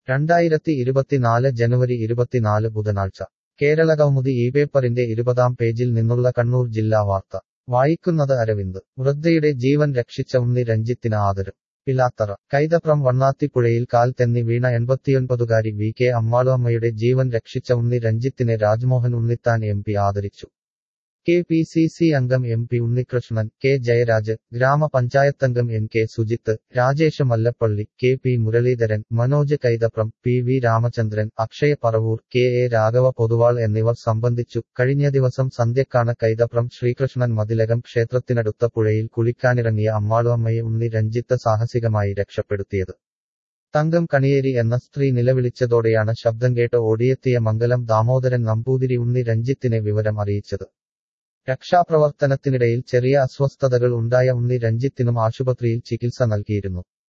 2024 ജനുവരി 24 ബുധനാഴ്ച കേരളകൗമുദി ഇപേപ്പറിന്റെ 20-ാം പേജിൽ നിന്നുള്ള കണ്ണൂർ ജില്ലാ വാർത്ത വായിക്കുന്നത് അരവിന്ദ്. വൃദ്ധയുടെ ജീവൻ രക്ഷിച്ച ഉണ്ണി രഞ്ജിത്തിന് ആദരം. പിലാത്തറ. കൈതപ്രം വണ്ണാത്തിപ്പുഴയിൽ കാൽ തെന്നി വീണ 89-കാരി വി കെ അമ്മാളുഅമ്മയുടെ ജീവൻ രക്ഷിച്ച ഉണ്ണി രഞ്ജിത്തിനെ രാജ്മോഹൻ ഉണ്ണിത്താൻ എം പി ആദരിച്ചു. കെ പി സി സി അംഗം M P Unnikrishnan, K Jayaraj, ഗ്രാമപഞ്ചായത്തംഗം N K Sujith, Rajesh Mallappally, K P Muraleedharan, Manoj Kaithapram, P V Ramachandran, Akshaya Paravur, K A Raghava Poduval എന്നിവർ സംബന്ധിച്ചു. കഴിഞ്ഞ ദിവസം സന്ധ്യക്കാണ് കൈതപ്രം ശ്രീകൃഷ്ണൻ മതിലകം ക്ഷേത്രത്തിനടുത്ത പുഴയിൽ കുളിക്കാനിറങ്ങിയ അമ്മാളുഅമ്മയെ ഉണ്ണി രഞ്ജിത്ത് സാഹസികമായി രക്ഷപ്പെടുത്തിയത്. തങ്കം കണിയേരി എന്ന സ്ത്രീ നിലവിളിച്ചതോടെയാണ് ശബ്ദം കേട്ട് ഓടിയെത്തിയ മംഗലം ദാമോദരൻ നമ്പൂതിരി ഉണ്ണി രഞ്ജിത്തിനെ വിവരം അറിയിച്ചത്. രക്ഷാപ്രവർത്തനത്തിനിടയിൽ ചെറിയ അസ്വസ്ഥതകൾ ഉണ്ടായ ഉണ്ണി രഞ്ജിത്തിനും ആശുപത്രിയിൽ ചികിത്സ നൽകിയിരുന്നു.